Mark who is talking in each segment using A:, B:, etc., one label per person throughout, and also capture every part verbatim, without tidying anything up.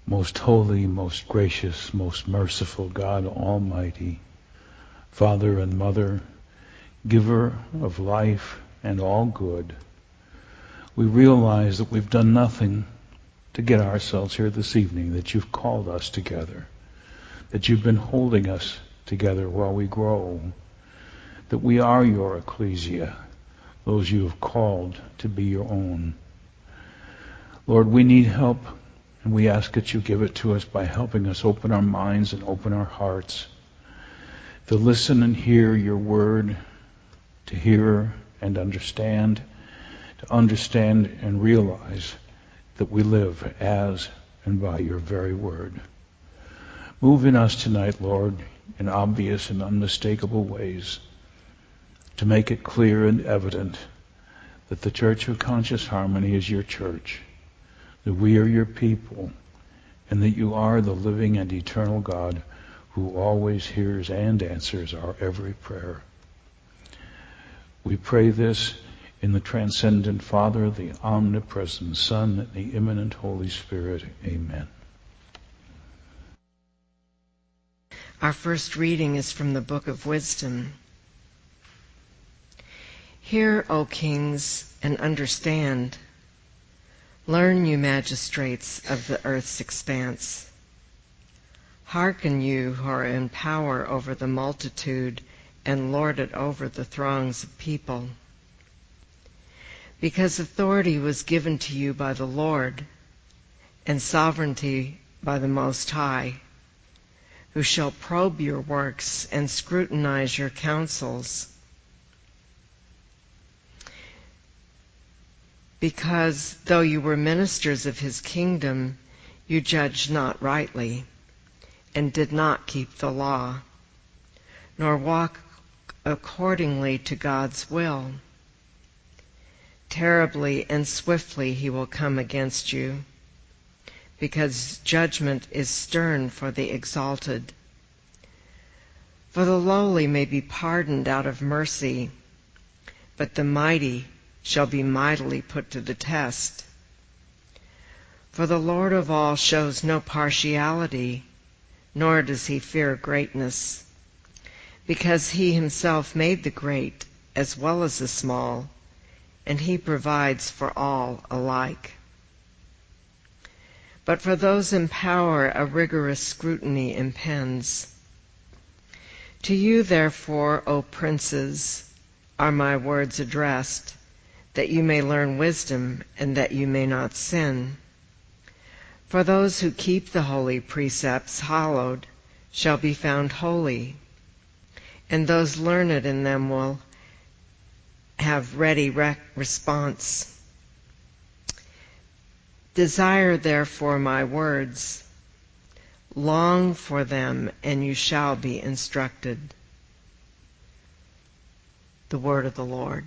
A: Most holy, most gracious, most merciful God Almighty, Father and Mother, giver of life and all good, we realize that we've done nothing to get ourselves here this evening, that you've called us together, that you've been holding us together while we grow, that we are your ecclesia, those you have called to be your own. Lord, we need help, and we ask that you give it to us by helping us open our minds and open our hearts to listen and hear your word, to hear and understand, to understand and realize that we live as and by your very word. Move in us tonight, Lord, in obvious and unmistakable ways to make it clear and evident that the Church of Conscious Harmony is your church, that we are your people, and that you are the living and eternal God who always hears and answers our every prayer. We pray this in the transcendent Father, the omnipresent Son, and the immanent Holy Spirit. Amen.
B: Our first reading is from the Book of Wisdom. Hear, O kings, and understand. Learn, you magistrates of the earth's expanse. Hearken, you who are in power over the multitude and lord it over the throngs of people. Because authority was given to you by the Lord, and sovereignty by the Most High, who shall probe your works and scrutinize your counsels. Because, though you were ministers of his kingdom, you judged not rightly, and did not keep the law, nor walk accordingly to God's will. Terribly and swiftly he will come against you, because judgment is stern for the exalted. For the lowly may be pardoned out of mercy, but the mighty shall be mightily put to the test. For the Lord of all shows no partiality, nor does he fear greatness, because he himself made the great as well as the small, and he provides for all alike. But for those in power a rigorous scrutiny impends. To you, therefore, O princes, are my words addressed, that you may learn wisdom and that you may not sin. For those who keep the holy precepts hallowed shall be found holy, and those learned in them will have ready rec- response. Desire therefore my words, long for them, and you shall be instructed. The word of the Lord.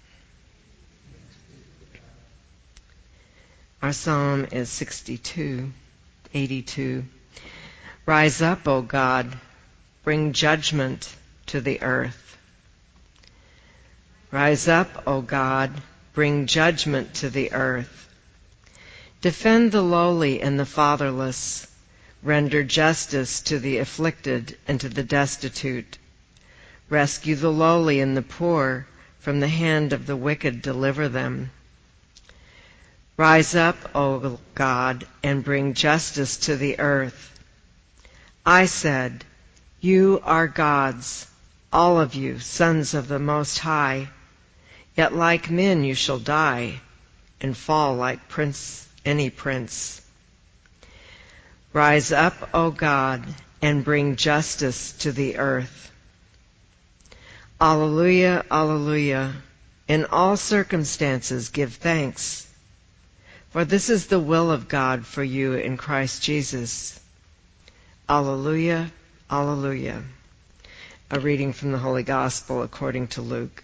B: Our psalm is sixty-two, eighty-two. Rise up, O God, bring judgment to the earth. Rise up, O God, bring judgment to the earth. Defend the lowly and the fatherless. Render justice to the afflicted and to the destitute. Rescue the lowly and the poor. From the hand of the wicked deliver them. Rise up, O God, and bring justice to the earth. I said, you are gods, all of you, sons of the Most High. Yet like men you shall die, and fall like prince, any prince. Rise up, O God, and bring justice to the earth. Alleluia, alleluia. In all circumstances give thanks. For this is the will of God for you in Christ Jesus. Alleluia, alleluia. A reading from the Holy Gospel according to Luke.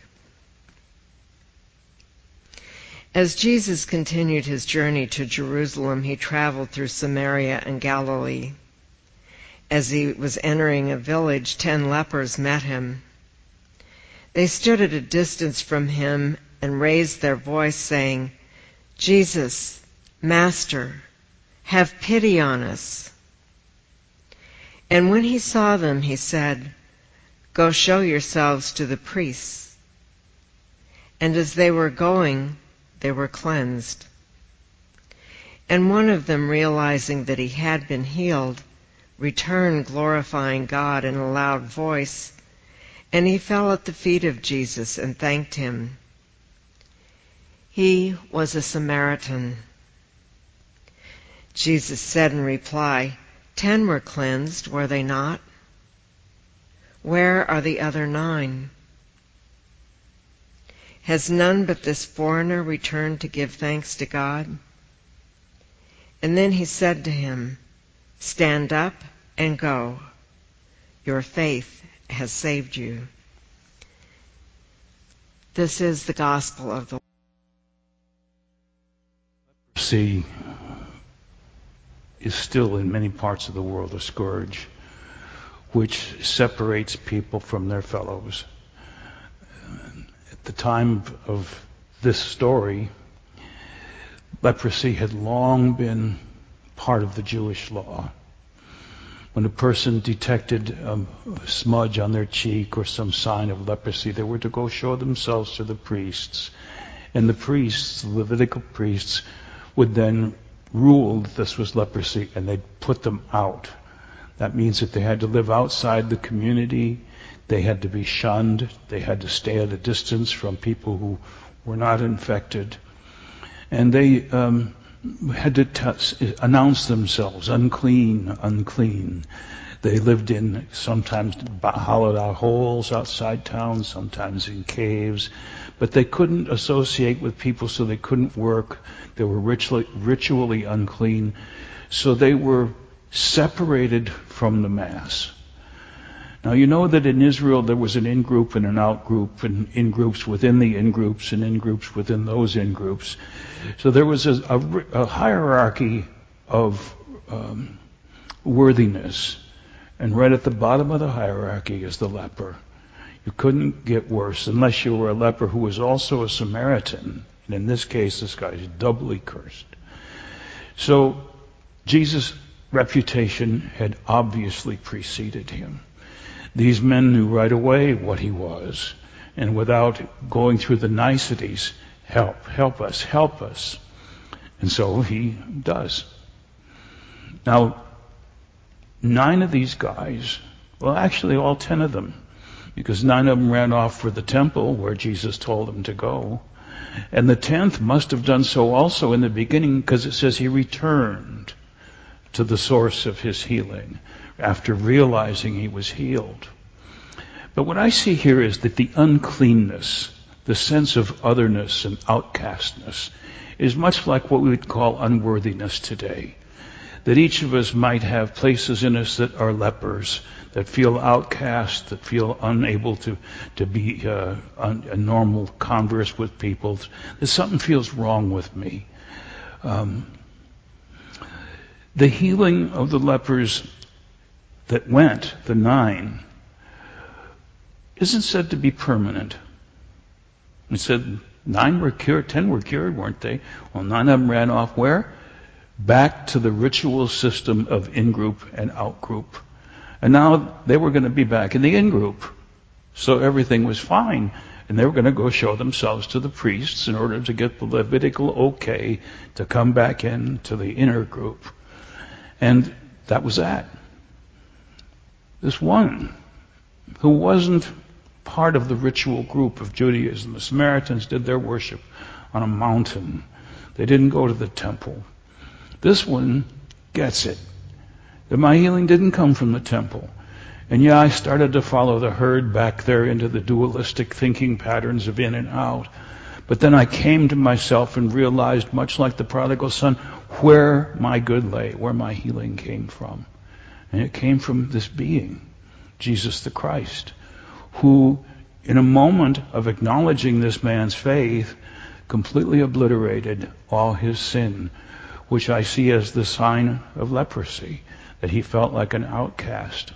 B: As Jesus continued his journey to Jerusalem, he traveled through Samaria and Galilee. As he was entering a village, ten lepers met him. They stood at a distance from him and raised their voice, saying, Jesus, Master, have pity on us." And when he saw them, he said, "Go show yourselves to the priests." And as they were going, they were cleansed. And one of them, realizing that he had been healed, returned glorifying God in a loud voice, and he fell at the feet of Jesus and thanked him. He was a Samaritan. Jesus said in reply, "Ten were cleansed, were they not? Where are the other nine? Has none but this foreigner returned to give thanks to God?" And then he said to him, "Stand up and go. Your faith has saved you." This is the gospel of the Lord.
A: See, is still in many parts of the world a scourge which separates people from their fellows. At the time of this story, leprosy had long been part of the Jewish law. When a person detected a smudge on their cheek or some sign of leprosy, they were to go show themselves to the priests. And the priests, the Levitical priests, would then rule that this was leprosy, and they'd put them out. That means that they had to live outside the community. They had to be shunned. They had to stay at a distance from people who were not infected. And they um, had to t- announce themselves, unclean, unclean. They lived in sometimes hollowed out holes outside town, sometimes in caves. But they couldn't associate with people, so they couldn't work. They were ritually, ritually unclean. So they were separated from the mass. Now, you know that in Israel there was an in-group and an out-group, and in-groups within the in-groups, and in-groups within those in-groups. So there was a, a, a hierarchy of um, worthiness. And right at the bottom of the hierarchy is the leper. You couldn't get worse unless you were a leper who was also a Samaritan. And in this case, this guy is doubly cursed. So Jesus' reputation had obviously preceded him. These men knew right away what he was. And without going through the niceties, help, help us, help us. And so he does. Now, nine of these guys, well, actually all ten of them, because nine of them ran off for the temple where Jesus told them to go. And the tenth must have done so also in the beginning, because it says he returned to the source of his healing after realizing he was healed. But what I see here is that the uncleanness, the sense of otherness and outcastness, is much like what we would call unworthiness today. That each of us might have places in us that are lepers, that feel outcast, that feel unable to, to be uh, un, a normal converse with people, that something feels wrong with me. Um, the healing of the lepers that went, the nine, isn't said to be permanent. It said nine were cured, ten were cured, weren't they? Well, nine of them ran off where? Back to the ritual system of in-group and out-group. And now they were going to be back in the in-group. So everything was fine. And they were going to go show themselves to the priests in order to get the Levitical okay to come back in to the inner group. And that was that. This one, who wasn't part of the ritual group of Judaism, the Samaritans did their worship on a mountain. They didn't go to the temple. This one gets it. That my healing didn't come from the temple. And yeah, I started to follow the herd back there into the dualistic thinking patterns of in and out. But then I came to myself and realized, much like the prodigal son, where my good lay, where my healing came from. And it came from this being, Jesus the Christ, who, in a moment of acknowledging this man's faith, completely obliterated all his sin, which I see as the sign of leprosy, that he felt like an outcast.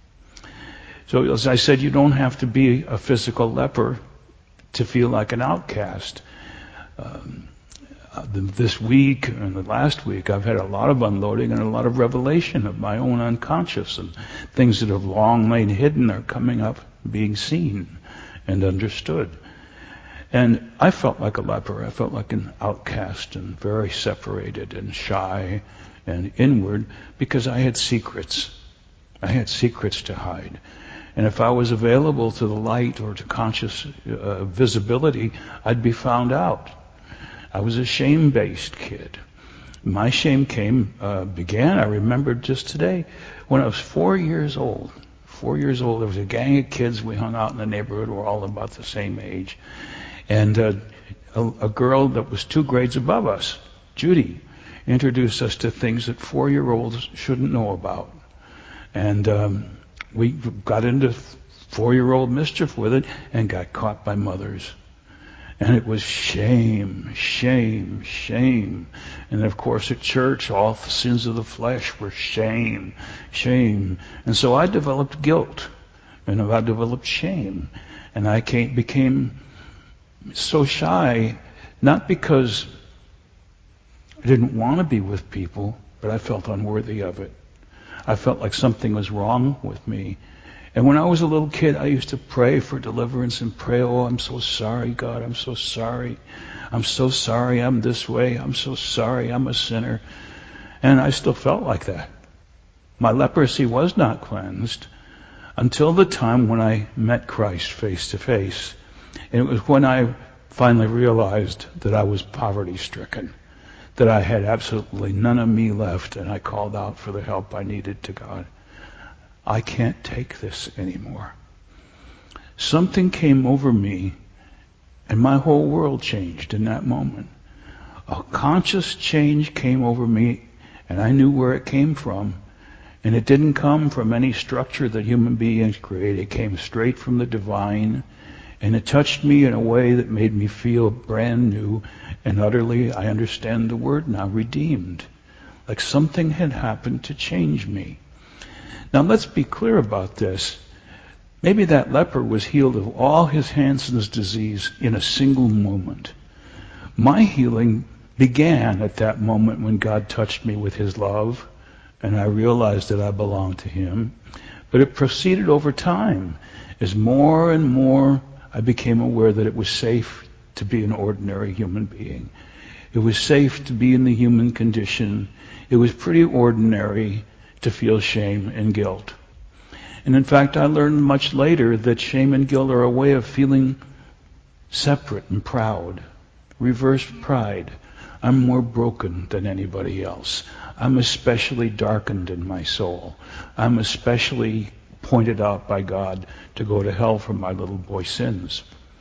A: So as I said, you don't have to be a physical leper to feel like an outcast. Um, uh, the, this week and the last week, I've had a lot of unloading and a lot of revelation of my own unconscious, and things that have long lain hidden are coming up, being seen and understood. And I felt like a leper. I felt like an outcast and very separated and shy and inward because I had secrets. I had secrets to hide. And if I was available to the light or to conscious uh, visibility, I'd be found out. I was a shame-based kid. My shame came, uh, began, I remember just today, when I was four years old. Four years old, there was a gang of kids. We hung out in the neighborhood. We're all about the same age. And uh, a, a girl that was two grades above us, Judy, introduced us to things that four-year-olds shouldn't know about. And um, we got into four-year-old mischief with it and got caught by mothers. And it was shame, shame, shame. And of course at church, all the sins of the flesh were shame, shame. And so I developed guilt, and I developed shame. And I came, became so shy, not because I didn't want to be with people, but I felt unworthy of it. I felt like something was wrong with me. And when I was a little kid, I used to pray for deliverance and pray, oh, I'm so sorry, God, I'm so sorry. I'm so sorry I'm this way. I'm so sorry I'm a sinner. And I still felt like that. My leprosy was not cleansed until the time when I met Christ face to face. And it was when I finally realized that I was poverty-stricken, that I had absolutely none of me left, and I called out for the help I needed to God. I can't take this anymore. Something came over me, and my whole world changed in that moment. A conscious change came over me, and I knew where it came from. And it didn't come from any structure that human beings created. It came straight from the divine. And it touched me in a way that made me feel brand new and utterly, I understand the word now, redeemed. Like something had happened to change me. Now let's be clear about this. Maybe that leper was healed of all his Hansen's disease in a single moment. My healing began at that moment when God touched me with his love, and I realized that I belonged to him. But it proceeded over time as more and more I became aware that it was safe to be an ordinary human being. It was safe to be in the human condition. It was pretty ordinary to feel shame and guilt. And in fact, I learned much later that shame and guilt are a way of feeling separate and proud. Reverse pride. I'm more broken than anybody else. I'm especially darkened in my soul. I'm especially pointed out by God to go to hell for my little boy sins.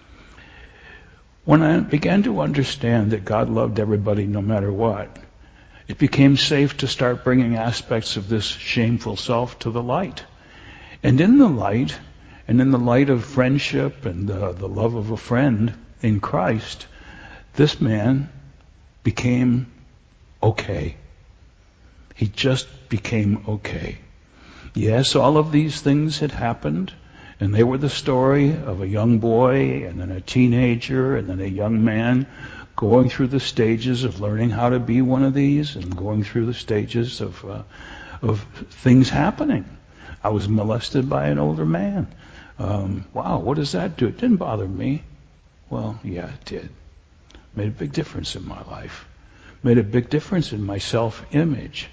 A: When I began to understand that God loved everybody no matter what, it became safe to start bringing aspects of this shameful self to the light. And in the light, and in the light of friendship and the, the love of a friend in Christ, this man became okay. He just became okay. Yes, all of these things had happened, and they were the story of a young boy and then a teenager and then a young man going through the stages of learning how to be one of these and going through the stages of uh, of things happening. I was molested by an older man. Um, wow, what does that do? It didn't bother me. Well, yeah, it did. Made a big difference in my life. Made a big difference in my self-image.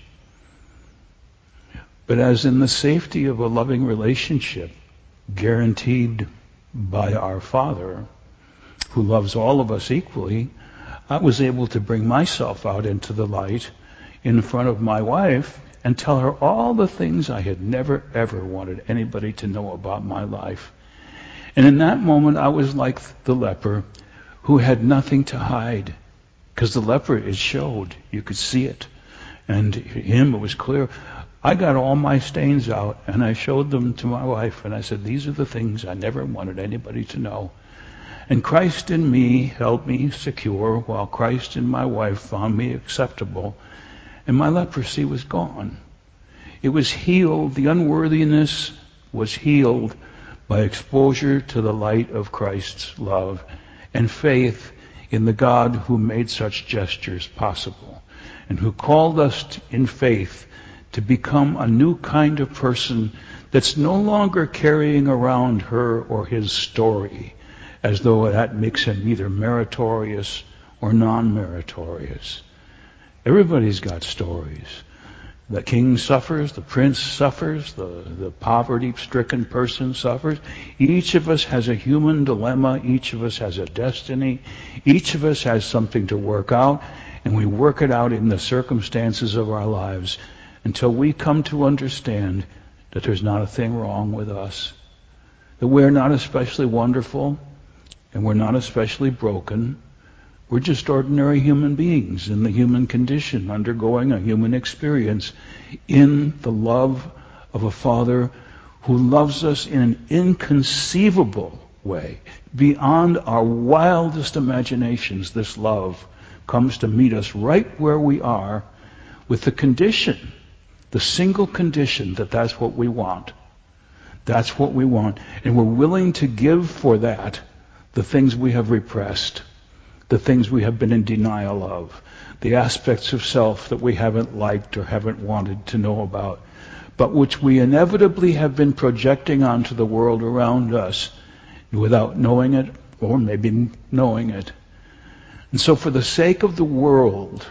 A: But as in the safety of a loving relationship, guaranteed by our Father, who loves all of us equally, I was able to bring myself out into the light in front of my wife and tell her all the things I had never, ever wanted anybody to know about my life. And in that moment, I was like the leper who had nothing to hide, because the leper, it showed. You could see it. And him, it was clear. I got all my stains out, and I showed them to my wife, and I said, these are the things I never wanted anybody to know. And Christ in me held me secure, while Christ in my wife found me acceptable, and my leprosy was gone. It was healed. The unworthiness was healed by exposure to the light of Christ's love and faith in the God who made such gestures possible and who called us to, in faith to become a new kind of person that's no longer carrying around her or his story as though that makes him either meritorious or non-meritorious. Everybody's got stories. The king suffers, the prince suffers, the, the poverty-stricken person suffers. Each of us has a human dilemma. Each of us has a destiny. Each of us has something to work out, and we work it out in the circumstances of our lives until we come to understand that there's not a thing wrong with us, that we're not especially wonderful, and we're not especially broken. We're just ordinary human beings in the human condition, undergoing a human experience in the love of a Father who loves us in an inconceivable way. Beyond our wildest imaginations, this love comes to meet us right where we are with the condition, the single condition that that's what we want. That's what we want. And we're willing to give for that the things we have repressed, the things we have been in denial of, the aspects of self that we haven't liked or haven't wanted to know about, but which we inevitably have been projecting onto the world around us without knowing it, or maybe knowing it. And so for the sake of the world,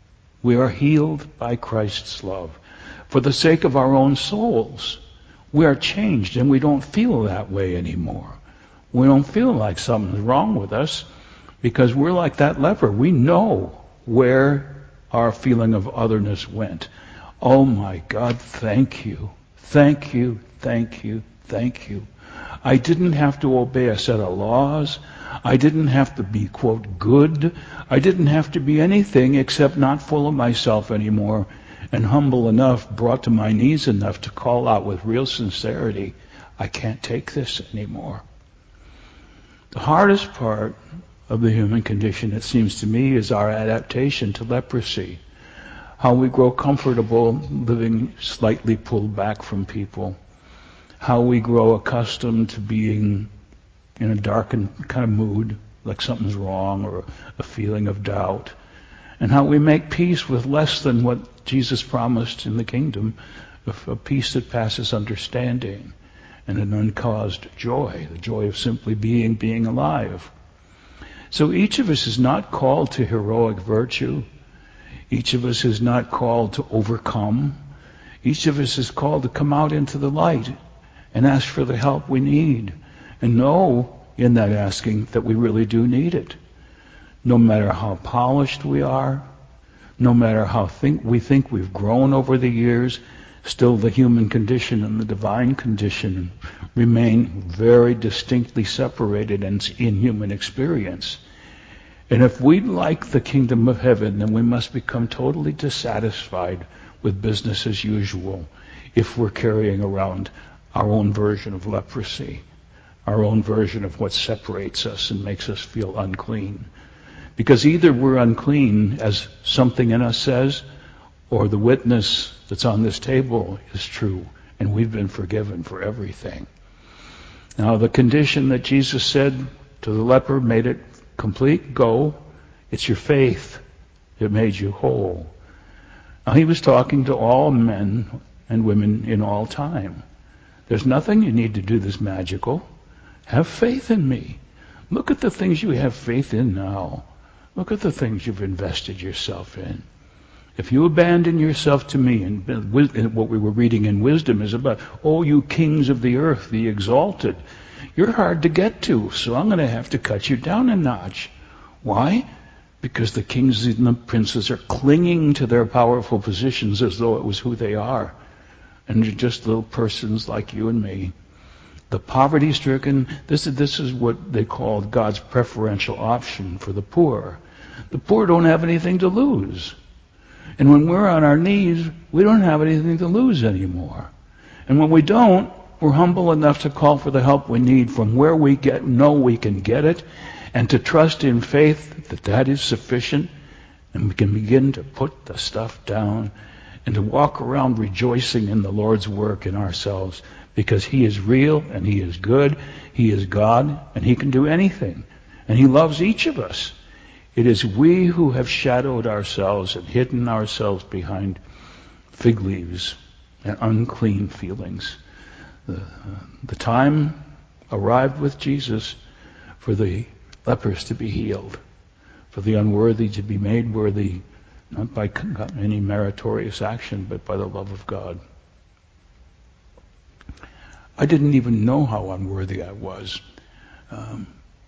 A: we are healed by Christ's love. For the sake of our own souls, we are changed and we don't feel that way anymore. We don't feel like something's wrong with us, because we're like that leper. We know where our feeling of otherness went. Oh my God, thank you. Thank you, thank you, thank you. I didn't have to obey a set of laws. I didn't have to be, quote, good. I didn't have to be anything except not full of myself anymore and humble enough, brought to my knees enough to call out with real sincerity, I can't take this anymore. The hardest part of the human condition, it seems to me, is our adaptation to leprosy. How we grow comfortable living slightly pulled back from people. How we grow accustomed to being in a darkened kind of mood, like something's wrong, or a feeling of doubt. And how we make peace with less than what Jesus promised in the kingdom, a peace that passes understanding and an uncaused joy, the joy of simply being, being alive. So each of us is not called to heroic virtue. Each of us is not called to overcome. Each of us is called to come out into the light and ask for the help we need, and know in that asking that we really do need it. No matter how polished we are, no matter how think we think we've grown over the years, still the human condition and the divine condition remain very distinctly separated in human experience. And if we'd like the kingdom of heaven, then we must become totally dissatisfied with business as usual if we're carrying around our own version of leprosy, our own version of what separates us and makes us feel unclean. Because either we're unclean, as something in us says, or the witness that's on this table is true, and we've been forgiven for everything. Now, the condition that Jesus said to the leper made it complete. Go. It's your faith that made you whole. Now, he was talking to all men and women in all time. There's nothing you need to do that's magical. Have faith in me. Look at the things you have faith in now. Look at the things you've invested yourself in. If you abandon yourself to me, and what we were reading in Wisdom is about, oh, you kings of the earth, the exalted, you're hard to get to, so I'm going to have to cut you down a notch. Why? Because the kings and the princes are clinging to their powerful positions as though it was who they are. And they're just little persons like you and me. The poverty-stricken, this is, this is what they call God's preferential option for the poor. The poor don't have anything to lose. And when we're on our knees, we don't have anything to lose anymore. And when we don't, we're humble enough to call for the help we need from where we get, know we can get it, and to trust in faith that that is sufficient, and we can begin to put the stuff down and to walk around rejoicing in the Lord's work in ourselves, because He is real and He is good, He is God, and He can do anything. And He loves each of us. It is we who have shadowed ourselves and hidden ourselves behind fig leaves and unclean feelings. The, uh, the time arrived with Jesus for the lepers to be healed, for the unworthy to be made worthy, not by any meritorious action, but by the love of God. I didn't even know how unworthy I was. Um,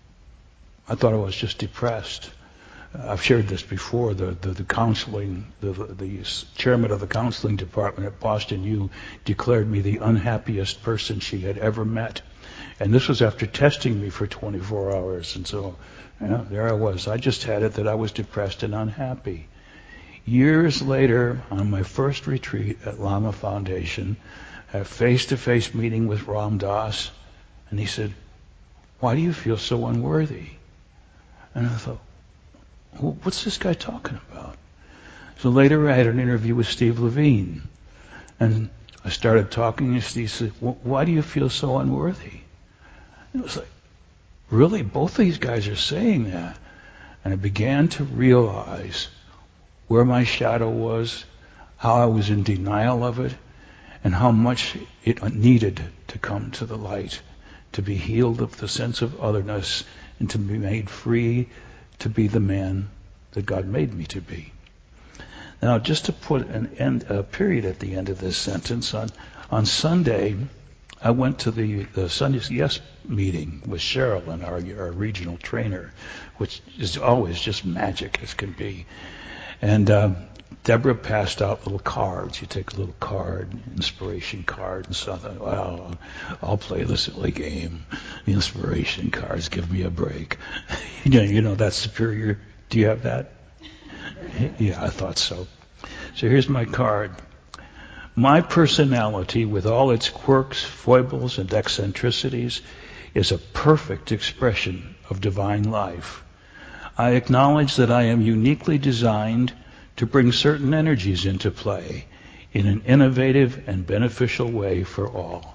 A: I thought I was just depressed. Uh, I've shared this before. The, the, the counseling, the, the chairman of the counseling department at Boston U declared me the unhappiest person she had ever met. And this was after testing me for twenty-four hours. And so, yeah, there I was. I just had it that I was depressed and unhappy. Years later, on my first retreat at Lama Foundation, a face-to-face meeting with Ram Dass, and he said, "Why do you feel so unworthy?" And I thought, well, what's this guy talking about? So later I had an interview with Steve Levine, and I started talking, and Steve said, well, "Why do you feel so unworthy?" And it was like, really? Both these guys are saying that. And I began to realize where my shadow was, how I was in denial of it, and how much it needed to come to the light, to be healed of the sense of otherness, and to be made free to be the man that God made me to be. Now, just to put an end, a period at the end of this sentence, on, on Sunday, I went to the, the Sunday Yes meeting with Sherilyn, our, our regional trainer, which is always just magic as can be. And uh, Deborah passed out little cards. You take a little card, inspiration card, and so I thought, well, I'll play the silly game. The inspiration cards, give me a break. you know, you know, that's superior. Do you have that? Yeah, I thought so. So here's my card. My personality, with all its quirks, foibles, and eccentricities, is a perfect expression of divine life. I acknowledge that I am uniquely designed to bring certain energies into play in an innovative and beneficial way for all.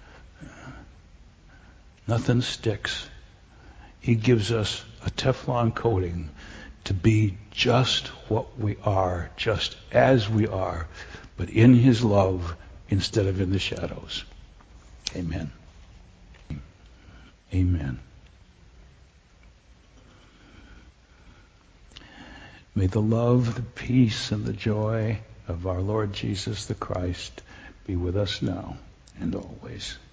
A: Nothing sticks. He gives us a Teflon coating to be just what we are, just as we are, but in His love instead of in the shadows. Amen. Amen. May the love, the peace, and the joy of our Lord Jesus the Christ be with us now and always.